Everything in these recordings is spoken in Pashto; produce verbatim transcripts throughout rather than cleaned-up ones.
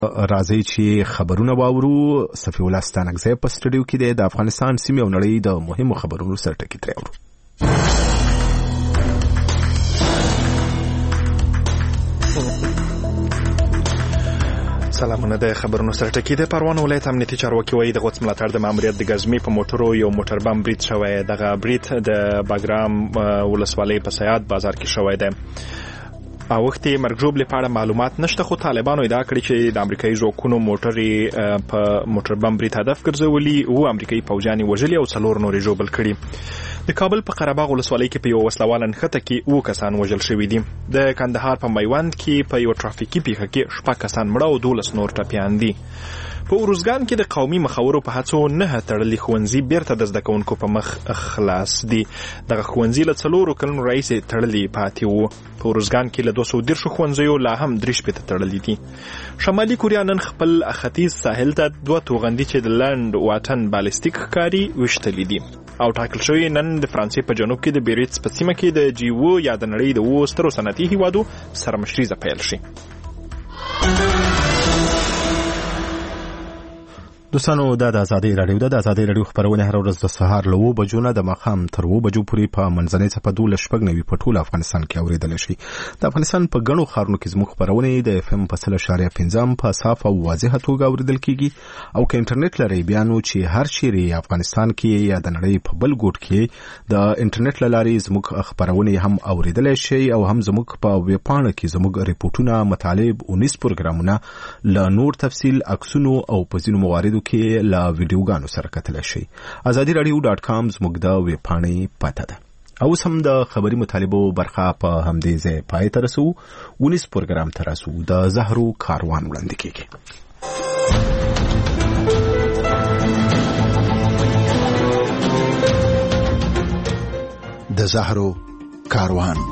راځي چې خبرونه واورو. صفي الله ستانکزی په سټډیو کې دی. د افغانستان سیمې او نړۍ د مهمو خبرونو سره ټکی ترې اورو. سلامونه. د خبرونو سره ټکی د پروان ولایت امنیتي چارواکي وایي د غوڅ ملاتړ د ماموریت د ګزمې په موټرو یو موټر بم برید شوی. دغه برید د باګرام ولسوالۍ په سیاد بازار کې شوی دی. او وخت مرګ ژوبلې په اړه معلومات نشته، خو طالبانو ادعا کړې چې د امریکایي ځواکونو موټرې په موټر بم برید هدف ګرځولي او امریکایي پوځیان وژلي او څلور نورې ژوبل کړي. د کابل په قرهباغ ولسوالۍ کې په یو وسلواله نښته کې اووه کسان وژل شوي دي. د کندهار په میوند کې په یو ټرافیکي پیښه کې شپږ کسان مړه او دولس نور ټپیان دي. په اروزګان کې د قومي مخاورو په هڅو نه تړلي ښوونځي بیرته د زده کوونکو په مخ خلاص دي. دغه ښوونځي له څلورو کلونو راهیسې تړلي پاتې وو. په اروزګان کې له دوه سوه دېرشو ښوونځیو لا هم درې شپېته تړلي دي. شمالي کوریا نن خپل ختیځ ساحل ته دوه توغندي چې د لنډ واټن بالستیک ښکاري ویشتلي دي او ټاکل شوی نن د فرانسې په جنوب کې د بیریټس په سیمه کې د جی او یا د نړۍ د اوو سترو صنعتي هیوادو سره مشریزه پیل شي. دوستانو دا د ازادي رادیو د ازادي رادیو خبرونه هر ورځ د سهار له اووه بجو نه د ماښام تر اووه بجو پورې په منځنۍ څپه دولس شپږ نوي په ټول افغانستان کې اورېدلی شي. د افغانستان په ګڼو ښارونو کې زموږ خبرونه د اف ام په سل اشاریه پنځم په صاف او واضحه توګه اورېدل کېږي او که انټرنیټ لرئ بیا نو چې هر چیرې افغانستان کې یا د نړۍ په بل ګوټ کې د انټرنیټ له لارې زموږ خبرونه هم اورېدلی شي او هم زموږ په ویبپاڼه کې زموږ ریپورټونه، مطالب او نیز پروګرامونه له نور تفصیل، عکسونو او په ځینو مواردو کې له ویډیوګانو سره کتلی شي. ازادي رادیو ډاټ کام زموږ د ویبپاڼې پته ده. اوس هم د خبري مطالبو برخه په همدې ځای پای ته رسو. ونیس پروګرام ته رسو. د زهرو کاروان وړاندې کېږي. د زهرو کاروان.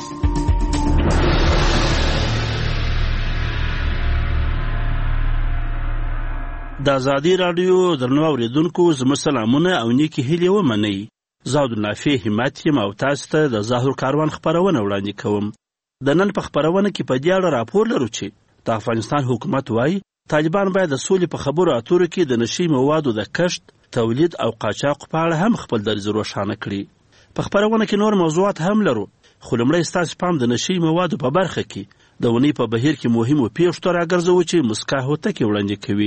د ازادي رادیو درنو اوریدونکو زموږ سلامونه او نیکی هیلې ومنئ. زه عبدالنافع همت یم او تاسو ته د زهرو کاروان خپرونه وړاندې کوم. د نن په خپرونه کې په دې اړه راپور لرو چې د افغانستان حکومت وایي طالبان باید د سولې په خبرو اترو کې د نشي موادو د کښت، تولید او قاچاق په اړه هم خپل دریځ روښانه کړي. په خپرونه کې نور موضوعات هم لرو، خو لومړی ستاسو پام د نشي موادو په برخه کې د ونې په بهیر کې مهمو پیښو ته راګرځوو چې مسکا هوتکې وړاندې کوي.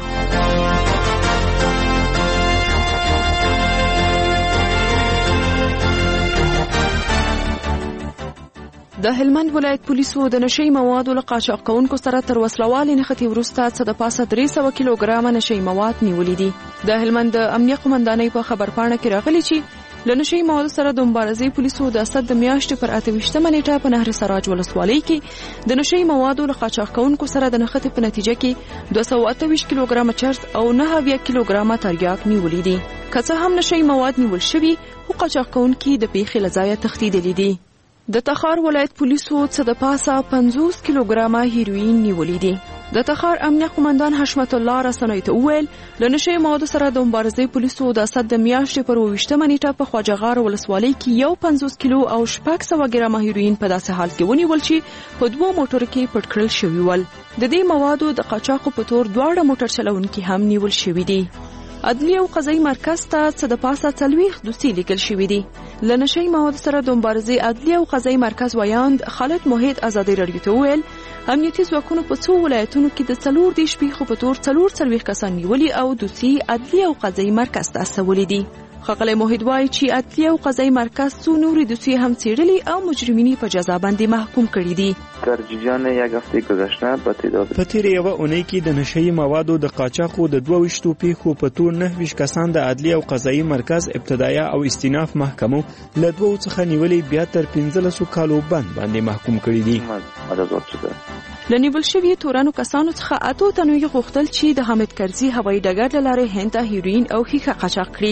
د هلمند ولایت پولیسو د نشي موادو له قاچاق کوونکو سره تر وسلوالې نښتې وروسته څه د پاسه درې سوه کیلوګرامه نشي مواد نیولي دي. د هلمند د امنیه قمندانۍ په خبرپاڼه کې راغلي چې له نشي موادو سره د مبارزې پولیسو د اسد د میاشتې پر اته ویشتمه نیټه په نهر سراج ولسوالۍ کې د نشي موادو له قاچاق کوونکو سره د نښتې په نتیجه کې دوه سوه اته ویشت کیلوګرامه چرس او نهه اویا کیلوګرامه تریاک نیولي دي. که څه هم نشي مواد نیول شوي، خو قاچاق کوونکي د پیښې له ځایه تښتېدلي دي. د تخار ولایت پولیسو څه د پاسه پنځوس کیلوګرامه هیروین نیولي دي. د تخار امنیه قمندان حشمت الله رسنیو ته وویل له نشي موادو سره د مبارزې پولیسو د اسد د میاشتې پر اووه ویشتمه نیټه په خواجهغار ولسوالۍ کې یو پنځوس کیلو او شپږ سوه ګرامه هیروین په داسې حال کې ونیول چې په دوه موټرو کې پټ کړل شوي ول. د دې موادو د قاچاقو په تور دواړه موټر چلونکي هم نیول شوي دي. عدلی او قضایي مرکز ته څه د پاسه څلوېښت دوسي لیکل شوي دي. له نشي موادو سره د مبارزې عدلی او قضایي مرکز ویاند خالد محیط ازادي رادیو ته وویل امنیتي ځواکونو په څو ولایتونو کې د څلور دېرش پیښو په تور څلور څلوېښت کسان نیولي او دوسي عدلی او قضایي مرکز ته استولي دي. ښاغلی محیط وایي چې عدلی او قضایي مرکز څو نورې دوسیې هم څېړلي او مجرمین په جزا باندې محکوم کړي دي. در جریان یک هفته گذشته با تعداد په تیرې یوه اونۍ کې د نشهیي موادو د قاچاقو د دوه ویشتو پیښو په تور نهه ویشت کسان د عدلي او قضایي مرکز ابتدایه او استیناف محکمو له دوو څخه نیولې بیا تر پنځلسو کالو بند باندې محکوم کړي دي. له نیول شوي تورنو کسانو څخه اتو تنو یې غوښتل چې د حامد کرزي هوایي ډګر له لارې هند ته هیروین او ښیښه قاچاق کړي.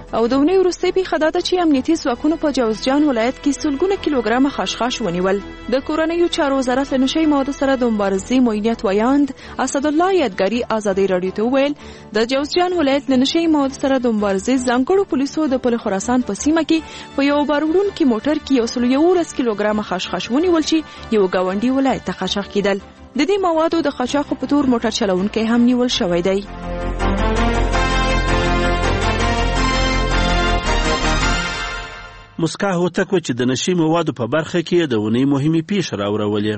او د ونې وروستۍ پیښه دا ده چې امنیتي ځواکونو په جوزجان ولایت کې سلګونه کیلوګرامه خشخاش ونیول. د کورنیو چارو وزارت له نشهیي موادو سره د مبارزې معینیت ویاند اسد الله یادګاري ازادي راډیو ته وویل د جوزجان ولایت له نشهیي موادو سره د مبارزې ځانګړو پولیسو د پل خراسان په سیمه کې په یو بار وړونکي موټر کې یو سل یولس کیلوګرامه خشخاش ونیول چې یو ګاونډي ولایت ته قاچاق کېدل. د دې موادو د قاچاقو په تور موټر چلونکی هم نیول شوی دی. مسکا هوتک چې د نشي موادو په برخه کې د ونې مهمې پیښې راوړولې.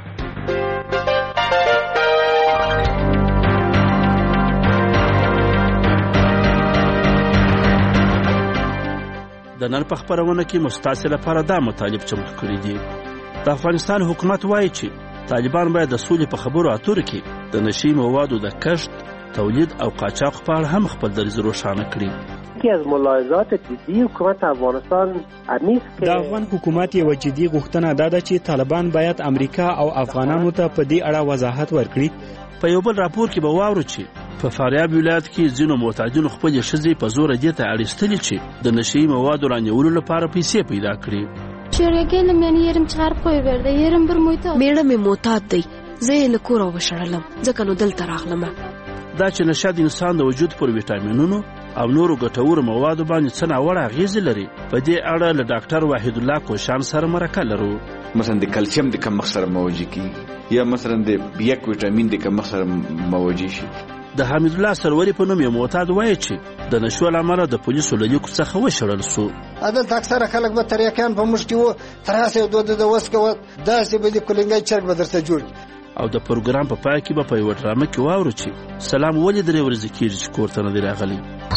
د نن په خپرونه کې مستاسې لپاره دا مطالب چمتو کړي دي. د افغانستان حکومت وایي چې طالبان باید د سولې په خبرو اترو کې د نشي موادو د کښت، تولید او قاچاق په اړه هم خپل دریځ روښانه کړي. یکی از ملاحظات جدی حکومت افغانستان امیست که د افغان حکومت یو جدي غوښتنه دا ده چې طالبان باید امریکا او افغانانو ته په دې اړه وضاحت ورکړي. په یو بل راپور کې به واورو چې په فاریاب ولایت کې ځینو معتادینو خپلې ښځې په زوره دې ته اړیستلې چې د نشهیي موادو رانیولو لپاره پیسې پیدا کړي. شورګلم یعنی یرم چهار پوی ورده یرم بر موتا میړه مې معتاد دی، زه یې له کوره وشړلم ځکه نو دلته راغلم. دا چې نشه د انسان د وجود پر ویټامینونو او نورو ګټورو موادو باندې څه ناوړه اغېزې لري. په دې اړه له ډاکټر وحید الله کوشان سره مرکه لرو. مثلا د کلسیم د کمښت سره مواجه کیږي یا مثلا د بی یک ویټامین د کمښت سره مواجه شي. د حمید الله سروري په نوم یو معتاد وایي چې د نشو له امله د پولیسو له لیکو څخه وشړل سو. عدالت اکثره خلک به تریاکان په موږ کې وو، تر هغه دوه د وسکه و داسې به د کولنګای چرګ به درته جوړ. او د پروګرام په پای کې به په یو ډرامه کې واورو چې سلام ولې درې ورځې کېږي چې کور ته نه دی راغلی.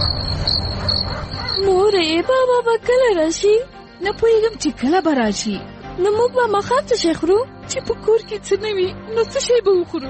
مورې بابا به کله راشي؟ نه پوهېږم چې کله به راشي. نو موږ به ماښام څه شی خورو؟ چې په کور کې څه نه وي نو څه شی به وخورو؟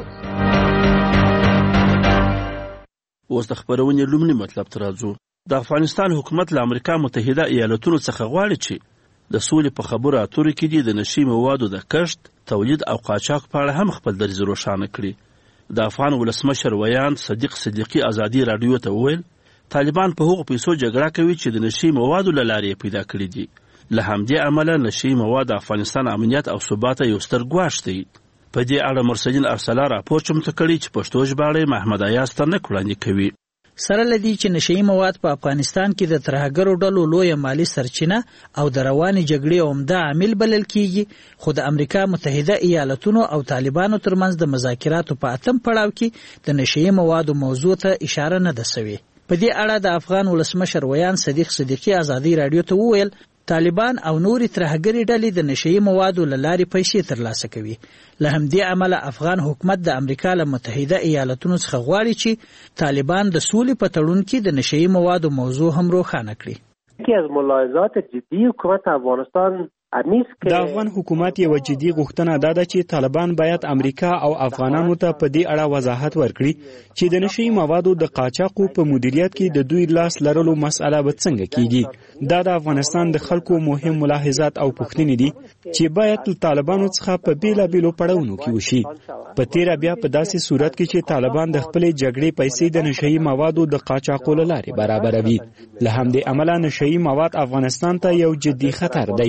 اوس د خپرونې لومړني مطلب ته راځو. د افغانستان حکومت له امریکا متحده ایالتونو څخه غواړي چې د سولې په خبرو اترو کې دي د نشي موادو د کښت، تولید او قاچاق په اړه هم خپل دریځ روښانه کړي. د افغان ولسمشر ویاند صدیق صدیقي ازادي راډیو ته وویل طالبان په هغو پیسو جګړه کوي چې د نشي موادو له لارې پیدا کړي دي. له همدې امله نشي مواد د افغانستان امنیت او ثبات یو ستر ګواښ دی. په دې اړه مرسلین ارسلا راپور چمتو کړی چې پښتو ژباړه محمد ایاز ترنک وړاندې کوي. سره لدی چې نشئی مواد په افغانستان کې د ترهګرو ډلو لوی مالی سرچینه او د رواني جګړې عمده عامل بلل کیږي، خو د امریکا متحده ایالتونو او طالبانو ترمنځ د مذاکراتو په اتم پړاو کې د نشئی موادو موضوع ته اشاره نه ده شوې. په دې اړه د افغان ولسمشر ویان صدیق صدیقي ازادي راډیو ته وویل طالبان او نورې ترهګرې ډلې د نشئی موادو له لارې پیسې ترلاسه کوي. له همدې امله افغان حکومت د امریکا له متحده ایالتونو څخه غواړي چې طالبان د سولې په تړون کې د نشئی موادو موضوع هم روښانه کړي. یکی از ملاحظات جدی حکومت افغانستان د افغان حکومت یو جدي غوښتنه دا ده چې طالبان باید امریکا او افغانانو ته په دې اړه وضاحت ورکړي چې د نشئی موادو د قاچاقو په مدیریت کې د دوی لاس لرلو مسأله به څنګه کیږي. دا د افغانستان د خلکو مهم ملاحظات او پوښتنې دي چې باید له طالبانو څخه په بیلابیلو پړاوونو کې وشي. په تیره بیا په داسې صورت کې چې طالبان د خپلې جګړې پیسې د نشئی موادو د قاچاقو له لارې برابروي. له همدې امله نشئی مواد افغانستان ته یو جدي خطر دی.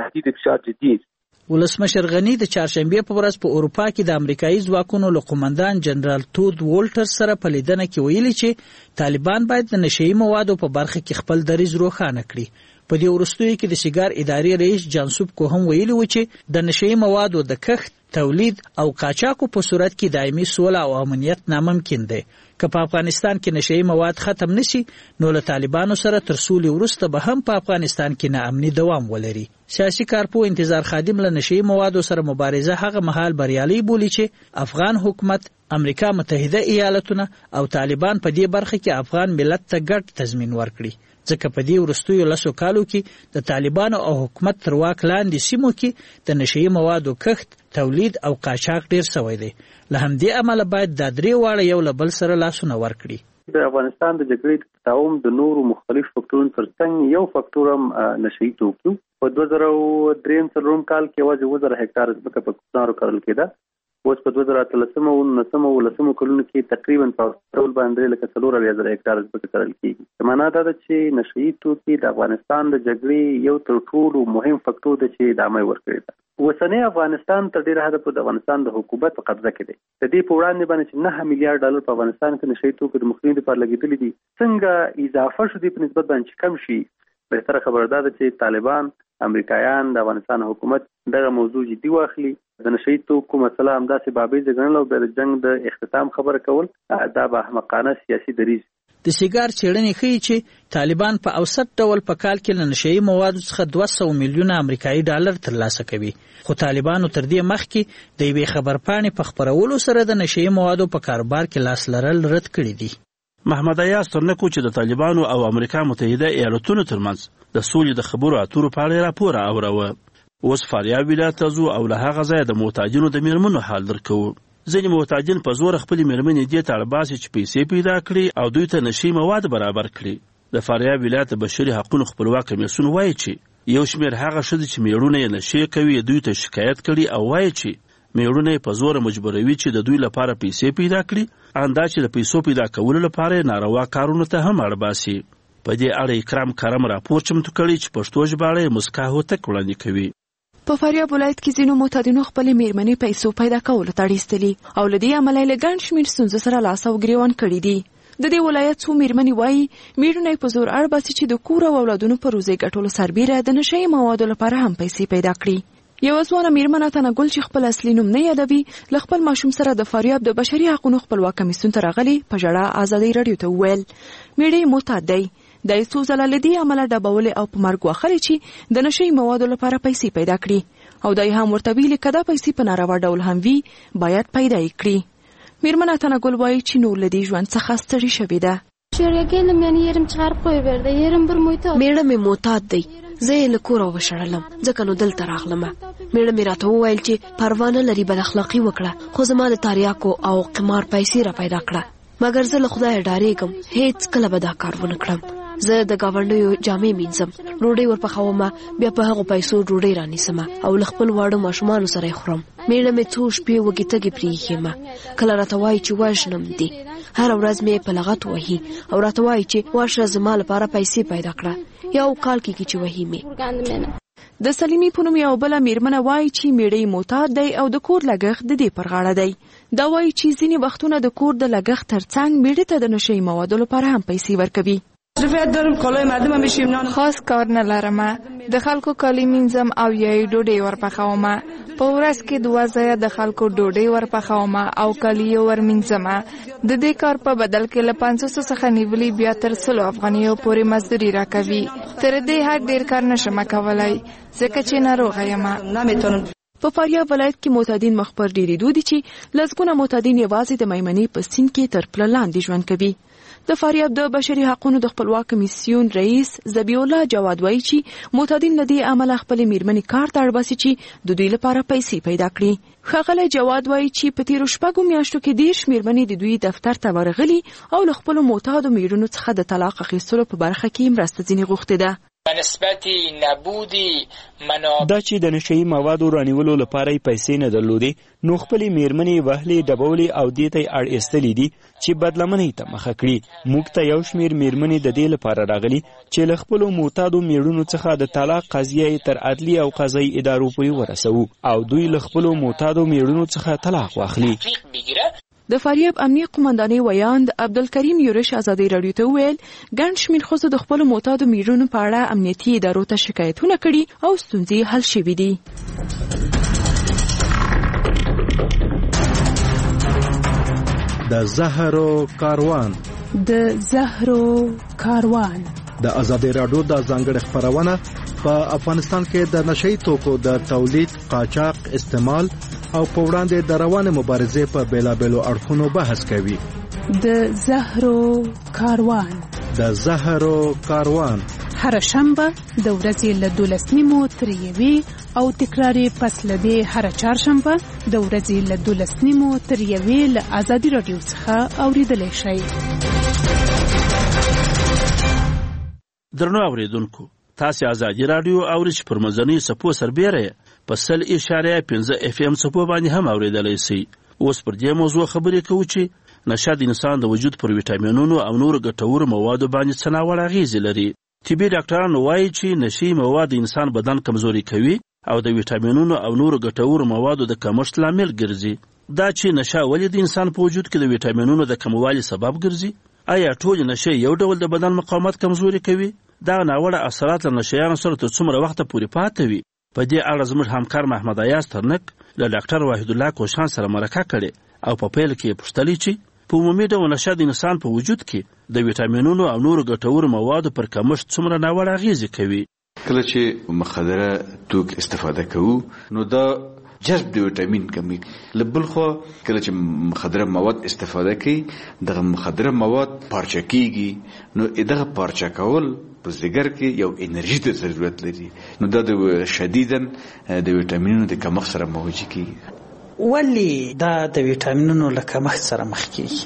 ولسمشر غنی د چهارشنبه په ورځ په اروپا کې د امریکایي ځواکونو له قومندان جنرال تود وولټر سره په لیدنه کې ویلي چې طالبان باید د نشئی موادو په برخه کې خپل دریځ روښانه کړي. په دې وروستیو کې د سیګار ادارې رئیس جانسوب کو هم ویلي و چې د نشئی موادو د کښت، تولید او قاچاقو په صورت کې دایمي سوله او امنیت ناممکن دی. که په افغانستان کې نشئی مواد ختم نشي نو له طالبانو سره تر سولې وروسته به هم په افغانستان کې ناامني دوام ولري. سیاسي کارپو انتظار خادم له نشئی موادو سره مبارزه هغه مهال بریالي بولي چې افغان حکومت، امریکا متحده ایالتونه او طالبان په دې برخه کې افغان ملت ته ګډ تضمین ورکړي. ځکه په دې وروستیو لسو کالو کې د طالبانو او حکومت تر واک لاندې سیمو کې د نشئی موادو کښت، تولید او قاچاق ډیر شوی دی. له همدې امله باید دا درې واړه یو له بل سره لاسونه ورکړي. د افغانستان د جګړې د تداوم د نورو مختلف فکټورونو ترڅنګ یو فکټور هم نشئی توکي. په دوه زره درې څلورم کال کې یوازې اووه زره هکټار ځمکه په کوکنارو کرل کېده اوس په دوه زره اتلسمه او نولسمه ولسمه کلونو کې تقریبا په ډول باندې لکه څلور اویا زره هکتار ځمکه کرل کېږي. معنا دا ده چې نشهیي توکي د افغانستان د جګړې یو تر ټولو مهم فکتور دی چې ادامه ورکړې ده. اوسنی افغانستان تر ډېره حده په افغانستان د حکومت په قبضه کې دی. د دې په وړاندې باندې چې نه میلیارډ ډالر په افغانستان کې نشهیي توکو د مخنیوي لپاره لګېدلي دي، څنګه اضافه شو دي په نسبت باندې کم شي. بهتره خبره ده چې طالبان امریکایان د افغانستان حکومت دغه موضوع جدي واخلي. د نشهیي توکو مسله همداسې بابیزه ګڼل او د جنگ د اختتام خبره کول دا به احمقانه سیاسي دریځ. د سیګار څېړنې ښیي چې طالبان په اوسط ډول په کال کې له نشهیي موادو څخه دوه سوه میلیونه امریکایي ډالر ترلاسه کوي، خو طالبانو تر دې مخکې د یوې خبرپاڼې په خپرولو سره د نشهیي موادو په کاروبار کې لاس لرل رد کړي دي. محمد ایاز ترنکو چې د طالبانو او امریکا متحده ایالتونو ترمنځ د سولې د خبرو اترو په اړه راپور اوروه. اوس فاریاب ولایت ته ځو او له هغه ځایه د محتاجینو د میرمنو حال درکوو. ځینې محتاجین په زور خپلې میرمنې دې ته اړباسي چې پیسې پیدا کړي او دوی ته نشهیي مواد برابر کړي. د فاریاب ولایت د بشري حقونو خپلواک کمیسیون وایي چې یو شمېر هغه ښځې چې میړونه یې نشې کوي دوی ته شکایت کړي او وایي چې میړونه یې په زوره مجبوروي چې د دوی لپاره پیسې پیدا کړي، اندا چې د پیسو پیدا کولو لپاره یې ناروا کارونو ته هم اړباسي. په دې اړه اکرام کرم راپور چمتو کړی چې پښتو ژباړه یې مسکا هوتک وړاندې کوي. په فاریاب ولایت کې ځینو معتادینو خپلې میرمنې پیسو پیدا کولو ته اړ ایستلي او له دې امله یې له ګڼ شمېر ستونزو سره لاس او ګرېوان کړي دي. د دې ولایت څو میرمنې وایي میړونه یې په زور اړباسي چې د کور او اولادونو په روزۍ ګټلو سربیره د نشهیي موادو لپاره هم پیسې پیدا کړي. یوه ځوانه میرمنه تنګل چې خپل اصلي نوم نه یادوي له خپل ماشوم سره د فاریاب د بشري حقونو خپلواک کمیسیون ته راغلي په ژړا ازادۍ راډیو ته وویل میړه یې معتاد دی، د یې څو ځله له دې امله ډبولې او په مرګ وهلې چې د نشهیي موادو لپاره پیسې پیدا کړي او دا یې هم ورته ویلي که دا پیسې په ناروا ډول هم وي باید پیدا یې کړي. میرمنه تنګل وایي چې نور له دې ژوند څخه ستړې شوې ده. میړه مې معتاد دی، زه یې له کوره وشړلم ځکه نو دلته راغلمه. میړه مې راته وویل چې پروا نه لري بد اخلاقي وکړه، خو زما د تاریاکو او قمار پیسې را پیدا کړه، مګر زه له خدایه ډارېږم هیڅ کله به دا کار ونه کړم. زه د ګاونډیو جامې مینځم، ډوډۍ ورپخومه، بیا په هغو پیسو ډوډۍ رانیسمه او له خپل واړه ماشومانو سره یې خورم. میړه مې څو شپې وږې تږې پرېښیمه، کله راته وایي چې وژنم دې، هره ورځ مې په لغت وهي او راته وایي چې واشه زما لپاره پیسې پیدا کړه، یو کال کېږي چې وهي مې. د سلیمي په نوم یوه بله میرمنه وایي چې میړه یې معتاد دی او د کور لګښت د دې پر غاړه دی. دا وایي چې ځینې وختونه د کور د لګښت ترڅنګ میړه ته د نشهیي موادو لپاره هم پیسې ورکوي. خاص کار نه لرم، د خلکو کالي مینځم او یا یې ډوډۍ ورپخوم. په ورځ کې دوه ځایه د خلکو ډوډۍ ورپخوم او کالي یې ورمینځم. د دې کار په بدل کې له پنځوسو څخه نیولي بیا تر سلو افغانیو پورې مزدوري راکوي. تر دې حد ډېر کار نشم کولی ځکه چې ناروغه یم. په فاریاب ولایت کې معتادین مخ پر ډېرېدو دي چې لسګونه معتادین یوازې د میمنې په سیند کې تر پله لاندې ژوند کوي. د فاریاب د بشري حقونو د خپلواک کمیسیون رئیس ذبیح الله جواد وایي چې معتادین له دې امله خپلې میرمنې کار ته اړباسي چې د دوی لپاره پیسې پیدا کړي. ښاغلی جواد وایي چې په تیرو شپږو میاشتو کې دېرش میرمنې د دوی دفتر ته ورغلي او له خپلو معتادو میړونو څخه د طلاق اخیستلو په برخه کې مرسته ځینې غوښتې ده. دا چې د نشهیي موادو رانیولو لپاره یې پیسې نه درلودې نو خپلې میرمنې وهلې ډبولې او دې ته یې اړ ایستلې دي چې بدلمنۍ ته مخه کړي. موږ ته یو شمېر میرمنې د دې لپاره راغلي چې له خپلو معتادو میړونو څخه د طلاق قضیه یې تر عدلي او قضایي ادارو پورې ورسوو او دوی له خپلو معتادو میړونو څخه طلاق واخلي. د فاریاب امنیه قومندانۍ ویاند عبدالکریم یورش ازادۍ راډیو ته وویل ګڼ شمېر ښځو د خپلو معتادو میړونو په اړه امنیتي ادارو ته شکایتونه کړي او ستونزې حل شوي دي. د زهرو کاروان د زهرو کاروان د ازادۍ راډیو د ځانګړې خپرونه په افغانستان کې د نشهیي توکو د تولید، قاچاق، استعمال او په وړاندې د روانې مبارزې په بیلابیلو اړخونو بحث کوي. د زهرو کاروان د زهرو کاروان هر شنبه د ورځې له دولس نیمو تر یوې او تکرارې پس له دې هر چهارشنبه د ورځې له دولس نیمو تر یوې له ازادي راډیو څخه اوریدلی شئ. درنو اوریدونکو، تاسې ازادي راډیو اورئ چې پر مزنۍ څپو سربیره په سل اشاریه پنځه اف ام څپو باندې هم اوریدلی شئ. اوس پر دې موضوع خبرې کوو چې نشه د انسان د وجود پر ویټامینونو او نورو ګټورو موادو باندې څه ناوړه اغېزې لري. طبي ډاکټران وایي چې نشي مواد د انسان بدن کمزوري کوي او د ویټامینونو او نورو ګټورو موادو د کمښت لامل ګرځي. دا چې نشه ولې د انسان په وجود کې د ویټامینونو د کموالي سبب ګرځي؟ آیا ټول نشه یو ډول د بدن مقاومت کمزوري کوي؟ دا ناوړه اثرات له نشهیانو سره تر څومره وخته پورې پاتې وي؟ په دې اړه زموږ همکار محمد ایاز ترنک له ډاکټر وحید الله کوشان سره مرکه کړې او په پیل کې یې پوښتلې چې په عمومي ډول نشه د انسان په وجود کې د ویټامینونو او نورو ګټورو موادو پر کمښت څومره ناوړه اغېزې کوي. کله چې مخدره توکي استفاده کوو نو دا جذب د ویټامین کمی. له بل خوا کله چې مخدره مواد استفاده کوي دغه مخدره مواد پارچه کیږي نو دغه پارچه کول په ځګر کې یو انرژي ته ضرورت لري نو دا د شدیداً د ویټامینونو د کمښت سره مواجه کیږي. ولی دا د ویټامینونو له کمښت سره مخ کیږي؟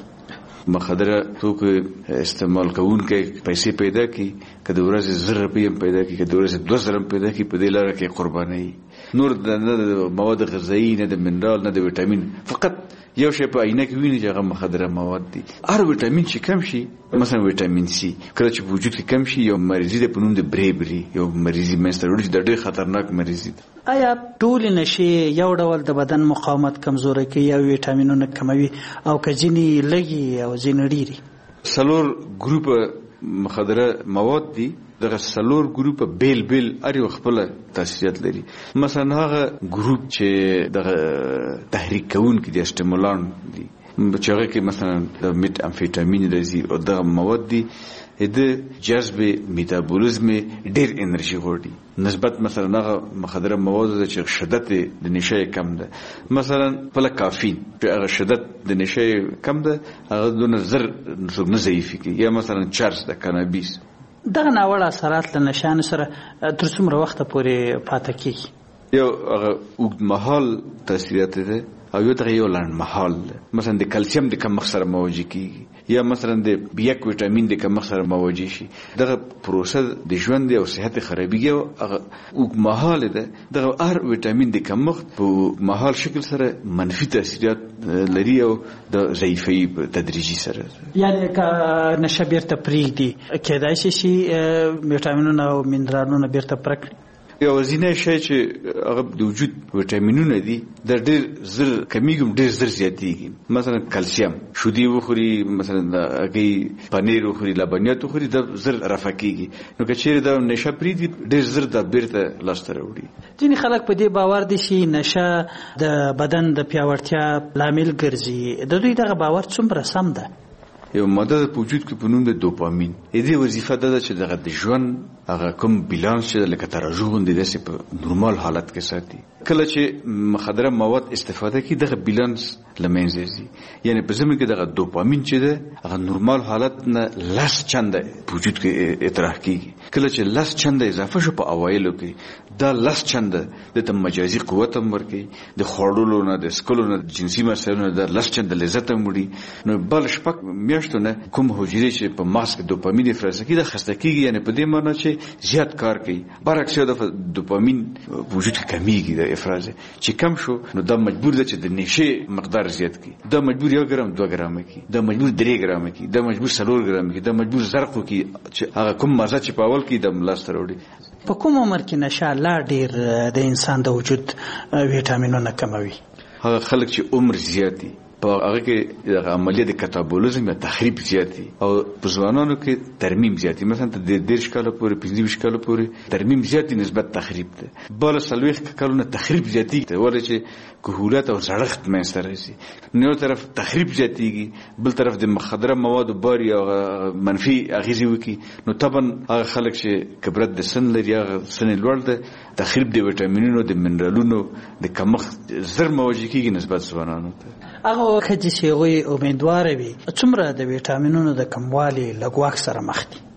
مخدره توکو استعمال کوونکی پیسې پیدا کی که د ورځې زر روپۍ هم پیدا کی که د ورځې دوه زره هم پیدا کی په دې لاره کې قرباني نور نه د مواد غذایي نه د منرال نه د ویټامین فقط یو شی په عینه کې ویني چې هغه مخدره مواد دي. هر ویټامین چې کم شي مثلا ویټامین سی کله چې په وجود کې کم شي یو مریضي د په نوم د بریبري یو مریضي منځته راوړي چې د ډېر خطرناک مریضي ده. آیا ټول نشي یو ډول د بدن مقاومت کمزوري کوي او ویټامینونه کموي او که ځینې لږي او ځینې ډېري؟ څلور ګروپ مخدره مواد دي دغه څلور ګروپ بیل بیل اړ خپل تاثیرات لري. مثلا هغه ګروپ چې دغه تحریک کوونکي دي استیمولان دي چې هغه کې مثلا د میت امفیټامین راځي او دغه مواد دي د جذب میتابولیزم ډېر انرژي غواړي نسبت مثلا هغه مخدره مواد چې شدت د نشه کم ده. مثلا بل کافین چې هغه شدت د نشه کم ده هغه دونه زر نه ضعیف کی یا مثلا چرس د کانابیس. دغه ناوړه اثرات له نشانو سره تر څومره وخت پورې پاتې کیږي؟ یو هغه اوږدمهال تاثیرات ده او یو دغه یو لنډ مهال ده. مثلا د کلسیم د کمښت سره مواجه کیږي یا مثلا د بیک ویټامین د کمښت سره مواجه شي. دغه پروسه د ژوند او صحت خرابېږي او هغه اوږدمهال ده. دغه هر ویټامین د کمښت په مهال شکل سره منفي تاثیرات لري او د ضعیفۍ په تدریجي سره یعنی که نشه بیرته پرېږدي کېدای شي چې ویټامینونه او منرالونه بیرته پوره کړي. یو ځینې شی چې هغه د وجود ویټامینونه دي د ډېر زر کمیږي ډېر زر زیاتېږي. مثلا کلسیم شودي وخوري مثلا هګۍ پنیر وخوري لبنیات وخوري د زر رفع کېږي نو که چیرې دا نشه پرېږدي ډېر زر دا بیرته لاسته راوړي. ځینې خلک په دې باور دي چې نشه د بدن د پیاوړتیا لامل ګرځي. د دوی دغه باور څومره سم ده؟ یو ماده په وجود کې په نوم د دوپامین دې وظیفه ده چې دغه د ژوند هغه کوم بیلانس چې لکه ترازو غوندې داسې په نورمال حالت کې ساتي. کله چې مخدره مواد استفاده کوي دغه بیلانس له منځه ځي. یعنی په ځمکه کې دغه دوپامین چې ده هغه نورمال حالت نه لس چنده په وجود کې اطراح کیږي. کله چې لس چنده اضافه شو په اوایلو کې دا لس چنده د مجازي قوت هم ورکوي د خوړلو نه د سکلو نه جنسي مسایلو نه د لس چنده لذت هم وړي. نو بل شپږ میاشتو نه کوم حجرې چې په مغز کې دوپامین افراز کوي د خسته کیږي یعنی په دې معنی چې زیات کار کوي. برعکس د دوپامین وجود کې کمیږي د افراز چې کم شو نو دا مجبور ده چې د نشه مقدار زیات کړي. دا مجبور یو ګرام دوه ګرام کړي دا مجبور درې ګرام کړي دا مجبور څلور ګرام کړي دا مجبور زرقو کړي چې هغه کوم مزه چې په اول کې د ملاس تر وړي. په کوم عمر کې نشه لا ډیر د انسان د وجود ویټامینونه کموي؟ هغه خلک چې عمر زیاتی په هغه کې د عملیه د کتابولیزم یا تخریب زیاتی او په ځوانانو کې ترمیم زیاتی. مثلا د دېرش کاله پورې پنځه ویشت کاله پورې ترمیم زیاتی نسبت تخریب ده. بل څلوېښت کلونه تخریب زیاتی ته ولې چې کهولت او زړښت منځته راځي. نو طرف تخریب زیاتیږي بل طرف د مخدره موادو باری او منفي اغیزې وکي نو طبعا هغه خلک چې کبرت د سن لري هغه سن لوړ ده تخریب د ویټامینونو د منرالونو د کمښت زر مواجه کیږي نسبت ځوانانو ته. هغه کله چې هغوی امیدواره وي څومره د ویټامینونو د کموالي له ګواښ سره مخ دي؟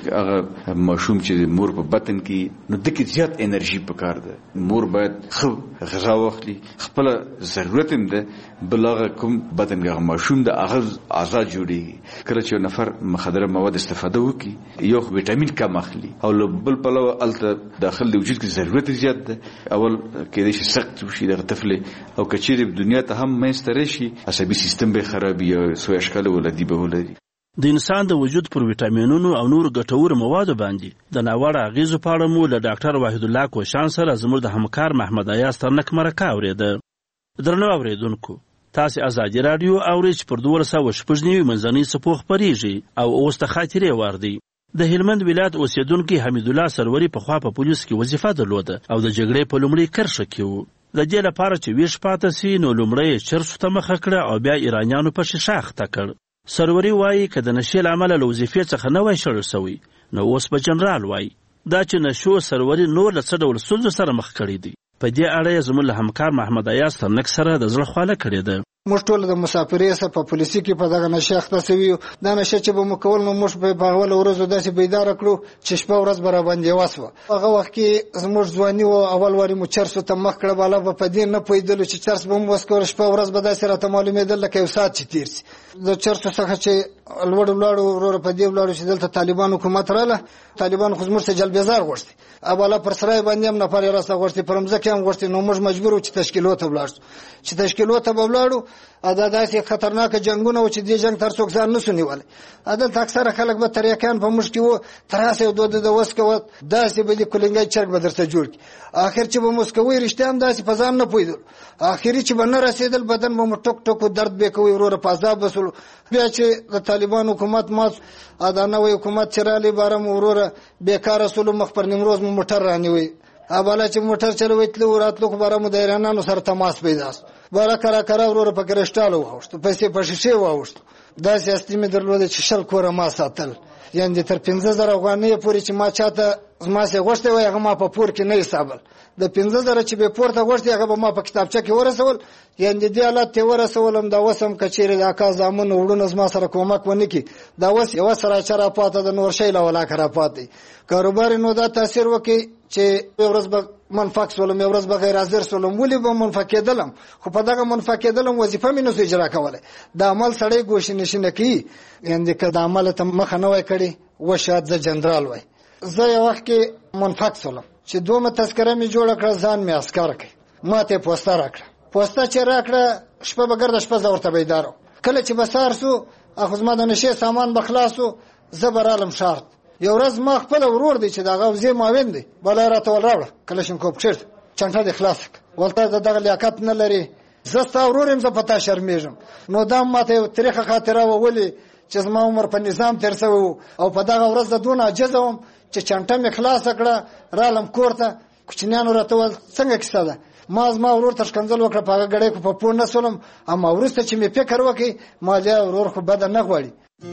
هغه ماشوم چې مور په بطن کې نو دغه زیات انرژي پکار ده. مور باید خو غذا واخلي، خپل ضرورت هم ده، بلغه کوم بطن کې ماشوم د هغه اعضاء جوړي. کله چې نفر مخدره مواد استفاده وکړي یو ویټامین کم اخلي او بل پلو الته داخل د وجود کې ضرورت زیات ده. اول کې د سخت وشي د طفل او کچېره په دنیا ته هم مېستر شي، عصبي سیستم به خرابي او سو اشکال ولدي به ولري. د انسان د وجود پر ویټامینونو او نور ګټور موادو باندې د ناوړه اغیزو په اړه مو له ډاکټر وحید الله کوشان سره زموږ د همکار محمد ایاز ترنک مرکه اورېده. درنو اوریدونکو، تاسو ازادي رادیو اورئ چې پر دوه سوه شپږ نوي منځنۍ څپو خپرېږي او اوس ته خاطرې وار دی. د هلمند ولایت اوسیدونکي حمید الله سروري په خوا په پولیس کې وظیفه درلوده او د جګړې په لومړۍ کرښه کې و. د دې لپاره چې ویش پاته سي نو لومړی چرسو ته مخه کړه او بیا ایرانیانو په شیشه اخته کړ. سروري وایي که د نشې له امله له وظیفې څخه نه وای شړل سوی نو اوس به جنرال وای. دا چې نشو سروري نور له څه ډول ستونزو سره مخ کړی دی. په دې اړه یې زموږ له همکار محمد ایاز ترنک سره د زړه خواله کړې ده. موږ ټول د مسافرۍ سره په پولیسي کې په دغه نشه اخته سوي یو. دا نشه چې به مو کول نو موږ په اوله ورځو داسې بیداره کړو چې شپه ورځ به راباندې وسوه. هغه وخت کې زموږ ځواني و، اول وارې مو چرسو ته مخ کړه، بالا به په دې نه پوهېدلو چې چرس به مو وسکوله. شپه ورځ به داسې راته معلومېدل لکه یو ساعت چې تېر سي. د چرسو څخه چې لوړ ولاړو وروره په دې ولاړو چې دلته طالبان حکومت راله، طالبان خو زموږ څخه جلبېزار غوښتي، بالا پر سرای باندې هم نفر یې راسته غوښتي، پر مځکې هم غوښتي. نو موږ مجبور وو چې تشکیلو ته ولاړ شو. چې تشکیلو ته به ولاړو دا داسې خطرناکه جنګونه و چې دې جنګ تر څوک ځان نسو نیولی. دلته اکثره خلک به تریاکیان په موږ کې وو، تر هسې یو دوه د وس کوه داسې به دې کلنګی چرګ به درته جوړ کړي. آخر چې به موږ کوی رښتیا هم داسې په ځان نه پوهېدلو. آخري چې به نه رسېدل بدن به مو ټوک ټوک درد به کوي، وروره په عذاب به سولو. بیا چې د طالبان حکومت مات دا نوی حکومت چې رالی باره مو وروره بېکاره سولو. مخ پر نیمروز مو موټر رانیوی، بالا چې موټر چلوي تلو راتلو خو باره مو د ایرانانو سره تماس پیدا سو. بالا کرا کرا وروره په کرشټالو واوښتو، پیسې په شیشې واوښتو. داسې اصلي مې درلوده چې شل کوره ما ساتل، یعنې تر پنځه زره افغانۍ پورې چې ما چاته زما څخه غوښتی وای هغه ما په پور کې نه حسابل. د پنځه زره چې به پورته غوښتي هغه به ما په کتابچه کې ورسول، یعنې دې حالت ته ورسولم. دا اوس هم که چېرې د اکا زامن وروڼه زما سره کومک ونه کړي، دا اوس یوه سراچه راپاته ده، نور شی له ولاکه راپاتې. کاروبار نو دا تاثیر وکړي چې یو ورځ به منفق سولم، یو ورځ به غیر حاضر سولم. ولې به منفق کېدلم؟ خو په دغه منفق کېدلم وظیفه مې نسو اجرا کولی. د عمل سړی ګوشې نشي نه کوي، یعنې که د عمله ته مخه نه وای کړې و شاید زه جنرال وای. زه یو وخت کې منفق سولم چې دومره تذکره مې جوړه کړه، ځان مې عسکر کړ. ما ته یې پوسته راکړه. پوسته چې راکړه شپه به ګرده شپه زه ورته بیدار وم. کله چې به سهار سو خو زما د نشې سامان به خلاص و، زه به رالم ښار. یو ورځ ما خپل ورور دی چې د هغه وزې معاون دی بالا یې راته ول راوړه کلشینکوف کښېږده، چنټه دې خلاصه کړه. ولته د دغه لیاقت نه لري، زه ستا ورور یم، زه په تا شرمېږم. نو دا ما ته یو تریخه خاطره وه، ولې چې زما عمر په نظام تېر سوی و او په دغه ورځ د دونه عاجزه وم چې چنټه مې خلاصه کړه، رالم کور ته. کوچنیانو راته وویل څنګه کیسه ده؟ ما زما ورور ته ښکنځل وکړه، په هغه ګړۍ خو په پوه نه سولم. اما وروسته چې مې فکر وکړ ما لیا ورور خو بده نه غواړي.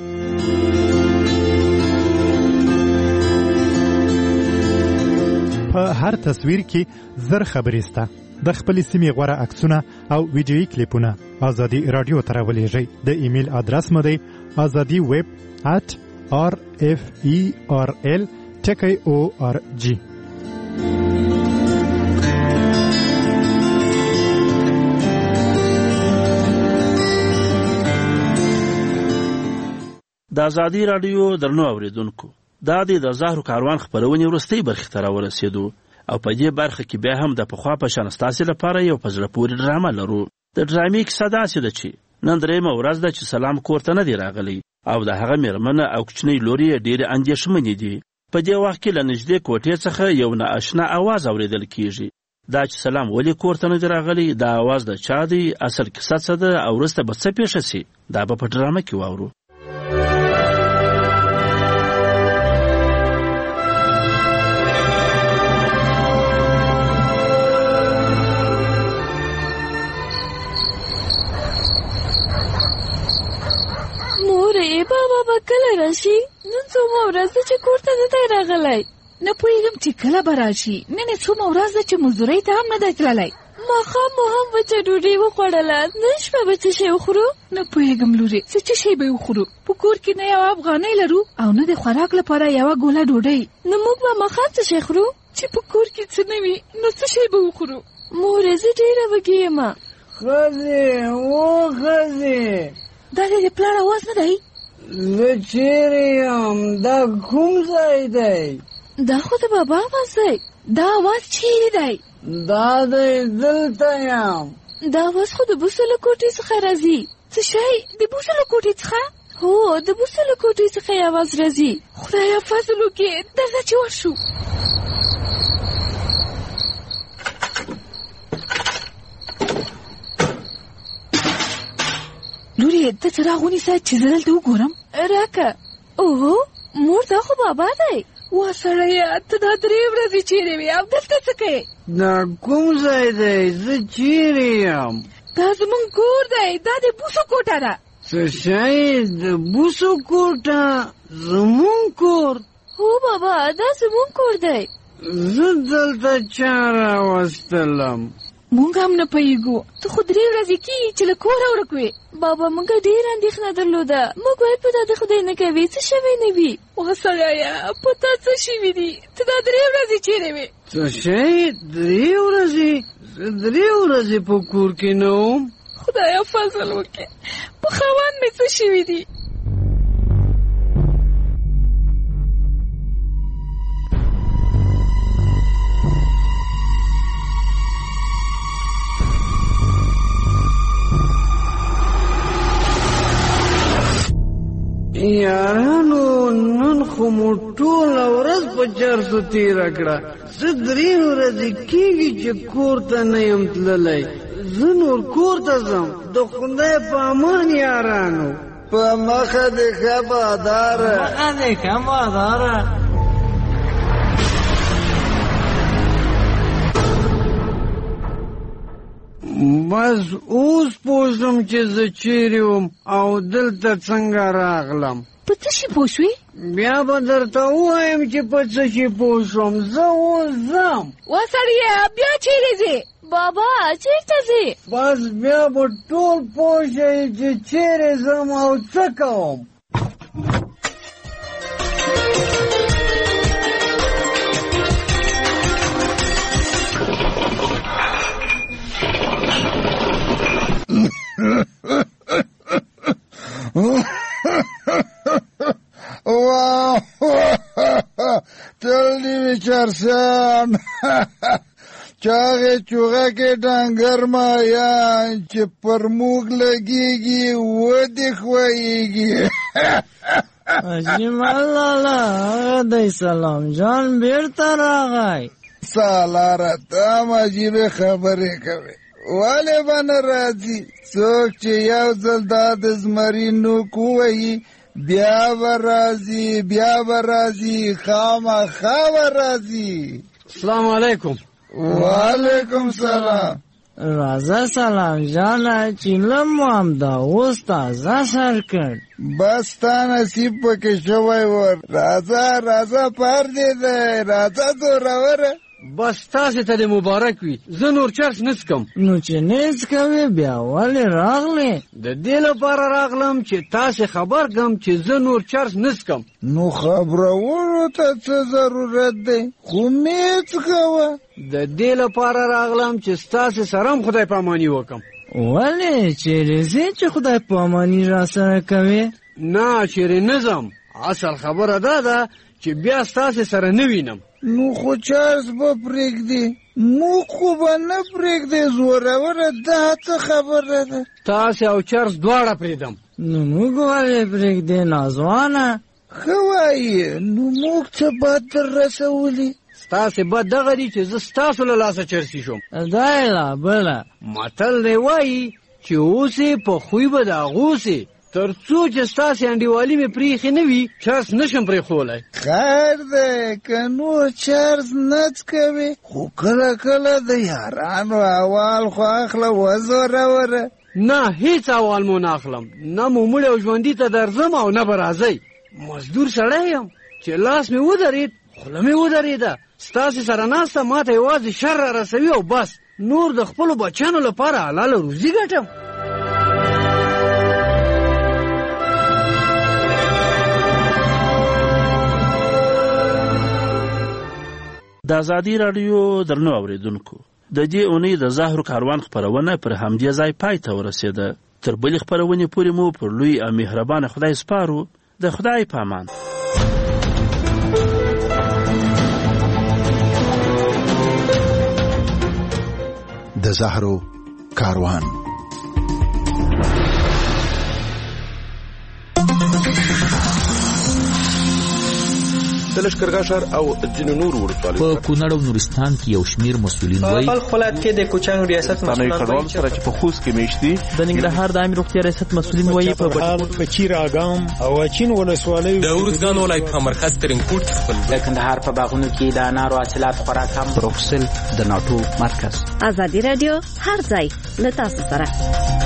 په هر تصویر کې زر خبرې سته. د خپلې سیمې غوره عکسونه او ویډیویي کلیپونه ازادي رادیو ته راولېږئ. د ایمیل ادرس مو دی ازادي ویب ات آر اف ای آر ال ټکی او آر جی. د ازادي رادیو درنو اوریدونکو، دا د زهرو کاروان خپرونې وروستۍ برخې ته راورسېدو او په دې برخه کې بیا هم د پخوا په شان ستاسې لپاره یو په زړه پورې ډرامه لرو. د ډرامې کیسه داسې ده چې نن درېیمه ورځ ده چې سلام کور ته نه دی راغلی او د هغه مېرمنه او کوچنۍ لور یې ډېرې اندېښمنې دي. په دې وخت کې له نږدې کوټې څخه یو نااشنا اواز اورېدل کېږي. دا چې سلام ولې کور ته نه دی راغلی، دا اواز د چا دی، اصل کیسه څه ده او وروسته به څه پېښه سي، دا به په ډرامه کې واورو. بابا به کله راشي؟ نن څومره ورځ ده چې کور ته نه دی راغلی. نه پوهېږم چې کله به راشي. نن یې څومره ورځ ده چې مزدورۍ ته هم نه دی تللی. ماښام مو هم وچه ډوډۍ وخوړله، نن شپه به څه شی وخورو؟ نه پوهېږم لورې، څه چې شی به وخورو. په کور کې نه یوه افغانۍ لرو او نه د خوراک لپاره یوه ګوله ډوډۍ. نو موږ به ماښام څه شی خورو؟ چې په کور کې څه نه وي نو څه شی به وخورو؟ مورې زه ډېره وږې یم. ښځې و ښځې، دا د پلار اواز نه دی؟ زه چیرې یم؟ دا کوم ځای دی؟ دا خو د بابا اواز دی. دا اواز چیرې دی؟ دا دی دلته یم. دا اواز خو د بوسو له کوټې څخه راځي. څه شی د بوسو له کوټې څخه؟ هو د بوسو له کوټې څخه یې اواز راځي. خدایه فضل وکړې، درځه چې ورشو. لورې ته څراغ ونیسه چې زه دلته وګورم. راکه. اوهو مور دا خو بابا دی. وا سړیه ته دا درې ورځې چیرې وې او دلته څه کوې؟ دا کوم ځای دی؟ زه چیرې یم؟ دا زمونږ کور دی. دا د بوسو کوټه ده. څه شی؟ د بوسو کوټه؟ زمونږ کور؟ هو بابا دا زمونږ کور دی. زه دلته چا راوستلم؟ مونږ هم نه پوهېږو. ته خو درې ورځې کېږي چې له کوره ورک وې. بابا موږ ډېره اندېښنه درلوده. موږ وایي په دا د خدای نه کوي څه شوی نه وي. وا سړیه په تا څه شوي دي؟ ته دا درې ورځې چیرې وې؟ څه شی؟ درې ورځې؟ زه درې ورځې په کور کې نه وم. خدایه فضل وکړې، په خاوند مې څه شوي دي؟ یارانو نن خو مو ټوله ورځ په چرسو تېره کړه. زه درې ورځې کېږي چې کور ته نه یم تللی. زه نور کور ته ځم. د خدای په امان یارانو. په مخه دې ښه باداره. مخه دې ښه باداره. بس اوس پوه شوم چې زه چیرې وم او دلته څنګه راغلم. په څه شي پوه شوې؟ بیا به درته ووایم چې په څه شي پوه شوم. زه اوس ځم. وا سړیه بیا چیرې ځې؟ بابا چیرته ځې؟ بس بیا به ټول پوه شئ چې چیرې ځم او څه کوم. تللی وچرسان چاغې چوغه کې ډنګر مایان چې پر موږ لګېږي ودې خوایېږي. عجیب لالا هغه دی سلام جان بیرته راغی. سالاره ته هم عجیبې خبرې کوې. ولې به نه راځي؟ څوک چې یو ځل دا د زمري نوک ووهي بیا به راځي بیا به راځي خامخا به راځي. السلام علیکم. وعلیکم سلام. راځه سلام جانه چې لم مو همدا اوس تازه سر کړ. بس تا نصیب پکې شوی ور. راځه راځه پر دې دی. راځه زوروره. بس تاسې ته دې مبارک وي. زه نور چرس نه څکم. نو چې نه څکوې بیا ولې راغلې؟ د دې لپاره راغلم چې تاسې خبر کړم چې زه نور چرس نه څکم. نو خبرولو ته څه ضرورت دی؟ خو مې څکوه. د دې لپاره راغلم چې ستاسې سره هم خدای پاماني وکړم. ولې چیرې ځې چې خدای پاماني را سره کوې؟ نه چیرې نه ځم. اصل خبره دا ده چې بیا ستاسې سره نه وینم. نو خو چرس به پرېږدي؟ موږ خو به نه پرېږدی. زوروره دا څه خبره ده؟ تاسې او چرس دواړه پرېږدم. نو موږ ولې پرېږدې نازوانه؟ ښه وایي. نو موږ څه بد در رسولي؟ ستاسې بد دغه دی چې زه ستاسو له لاسه چرسي شوم. دا یې لا بله متل دی وایي چې اوسې په خوی به د اغوسې. تر څو چې ستاسې انډیوالي مې پرېښې نه وي چرس نشم پرېښولی. خیر دی که نور چرس نه څکوې خو کله کله د یارانو احوال خو اخله وزوروره. نه هیڅ احوال مو نه اخلم. نه مو مړی او ژوندي ته درځم او نه به راځئ. مزدور سړی یم چې لاس مې ودرېد خوله مې ودرېده. ستاسې سره ناسته ما ته یوازې شر را رسوي او بس. نور د خپل بچانو لپاره حلال روزي ګټم. د ازادي راډیو درنو اوریدونکو، د دې اونۍ د زهرو کاروان خپرونه پر همدې ځای پای ته ورسېده. تر بلې خپرونې پورې مو پر لوی او مهربانه خدای سپارو. د خدای په امان. د زهرو کاروان. د لشکرګاه او ځینو نورو ولسوالیو په کونړ او نورستان کې یو شمیر مسؤلین وایي په ولایت کې د کوچنګ ریاست مسؤلین وایي سره چې په خوست کې میشتي. د ننګرهار د عامه روغتیا ریاست مسؤلین وایي په بهال په چیر اګام او اچین ولسوالۍ د ورزګان ولایت په مرکز ترینکوټ خپل د کندهار په باغونو کې د انارو حاصلات خورا کم. بروکسل د ناټو مرکز. ازادي رادیو هر ځای له تاسو سره.